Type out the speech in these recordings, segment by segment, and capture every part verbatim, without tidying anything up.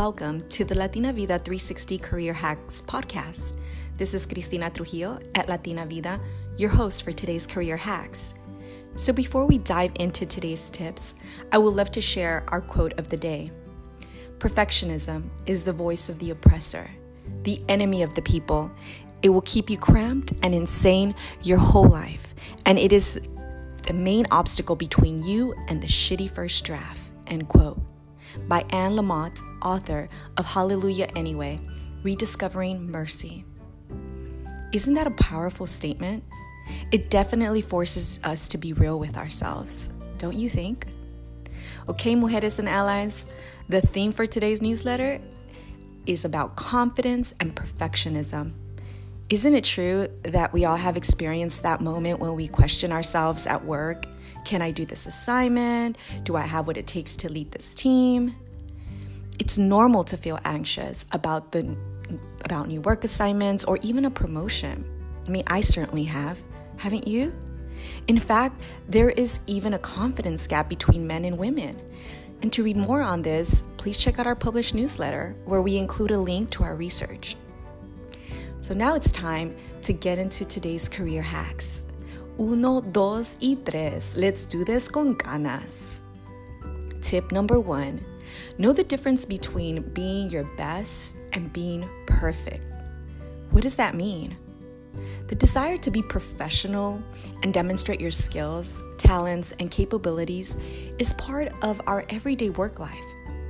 Welcome to the Latina Vida three sixty Career Hacks podcast. This is Cristina Trujillo at Latina Vida, your host for today's Career Hacks. So before we dive into today's tips, I would love to share our quote of the day. Perfectionism is the voice of the oppressor, the enemy of the people. It will keep you cramped and insane your whole life, and it is the main obstacle between you and the shitty first draft, end quote. By Anne Lamott, author of Hallelujah Anyway, Rediscovering Mercy. Isn't that a powerful statement? It definitely forces us to be real with ourselves, don't you think? Okay, mujeres and allies, the theme for today's newsletter is about confidence and perfectionism. Isn't it true that we all have experienced that moment when we question ourselves at work? Can I do this assignment? Do I have what it takes to lead this team? It's normal to feel anxious about the about new work assignments or even a promotion. I mean, I certainly have. Haven't you? In fact, there is even a confidence gap between men and women. And to read more on this, please check out our published newsletter where we include a link to our research. So now it's time to get into today's career hacks. Uno, dos, y tres. Let's do this con ganas. Tip number one, know the difference between being your best and being perfect. What does that mean? The desire to be professional and demonstrate your skills, talents, and capabilities is part of our everyday work life.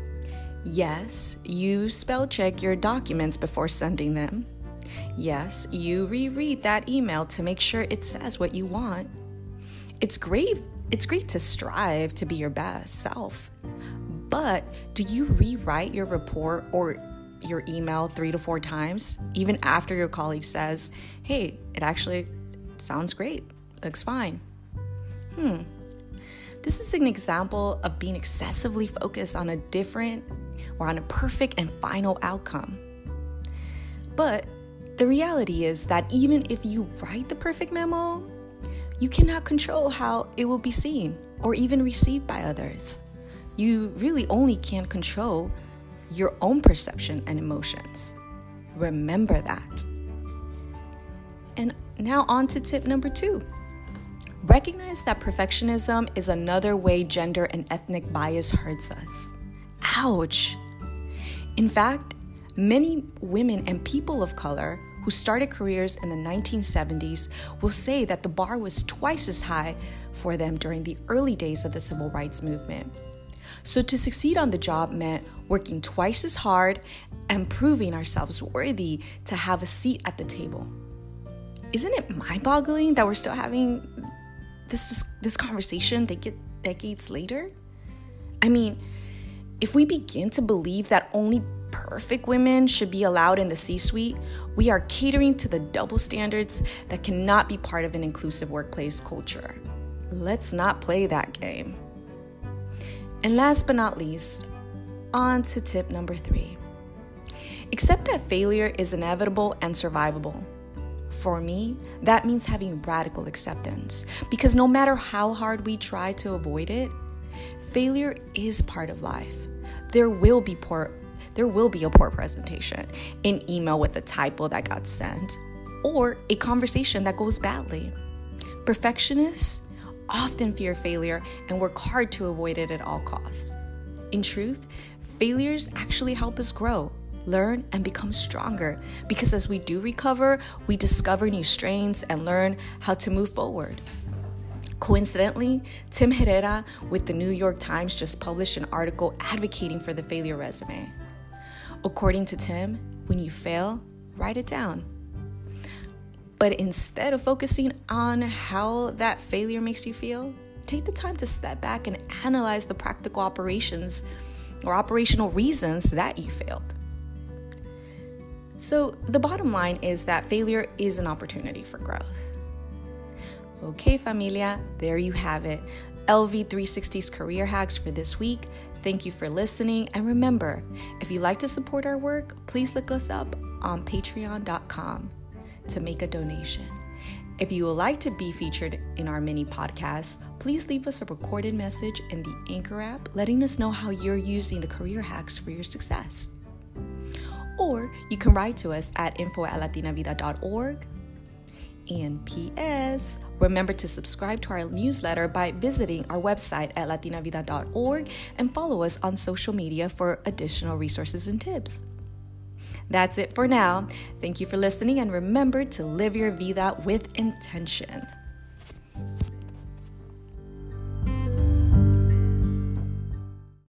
Yes, you spell check your documents before sending them. Yes, you reread that email to make sure it says what you want. It's great, it's great to strive to be your best self. But do you rewrite your report or your email three to four times, even after your colleague says, hey, it actually sounds great, looks fine? Hmm. This is an example of being excessively focused on a different or on a perfect and final outcome. But the reality is that even if you write the perfect memo, you cannot control how it will be seen or even received by others. You really only can control your own perception and emotions. Remember that. And now on to tip number two. Recognize that perfectionism is another way gender and ethnic bias hurts us. Ouch! In fact, many women and people of color who started careers in the nineteen seventies will say that the bar was twice as high for them during the early days of the civil rights movement. So to succeed on the job meant working twice as hard and proving ourselves worthy to have a seat at the table. Isn't it mind-boggling that we're still having this, this conversation decades later? I mean, if we begin to believe that only perfect women should be allowed in the C-suite, we are catering to the double standards that cannot be part of an inclusive workplace culture. Let's not play that game. And last but not least, on to tip number three. Accept that failure is inevitable and survivable. For me, that means having radical acceptance, because no matter how hard we try to avoid it, failure is part of life. There will be poor There will be a poor presentation, an email with a typo that got sent, or a conversation that goes badly. Perfectionists often fear failure and work hard to avoid it at all costs. In truth, failures actually help us grow, learn, and become stronger, because as we do recover, we discover new strengths and learn how to move forward. Coincidentally, Tim Herrera with the New York Times just published an article advocating for the failure resume. According to Tim, when you fail, write it down. But instead of focusing on how that failure makes you feel, take the time to step back and analyze the practical operations or operational reasons that you failed. So the bottom line is that failure is an opportunity for growth. Okay, familia, there you have it. L V three sixty's career hacks for this week. Thank you for listening. And remember, if you'd like to support our work, please look us up on patreon dot com to make a donation. If you would like to be featured in our mini podcast, please leave us a recorded message in the Anchor app letting us know how you're using the career hacks for your success. or you can write to us at info at latina vida dot org. And P S, remember to subscribe to our newsletter by visiting our website at latina vida dot org and follow us on social media for additional resources and tips. That's it for now. Thank you for listening, and remember to live your vida with intention.